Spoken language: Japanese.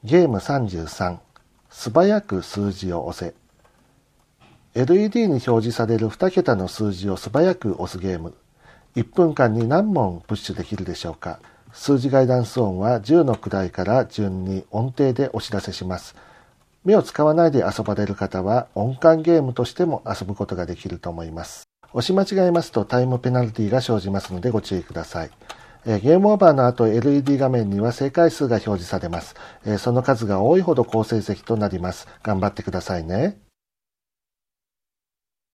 ゲーム33、素早く数字を押せ。LED に表示される2桁の数字を素早く押すゲーム。1分間に何問プッシュできるでしょうか。数字ガイダンス音は10の位から順に音程でお知らせします。目を使わないで遊ばれる方は音感ゲームとしても遊ぶことができると思います。押し間違えますとタイムペナルティが生じますのでご注意ください。ゲームオーバーの後 LED 画面には正解数が表示されます。その数が多いほど好成績となります。頑張ってくださいね。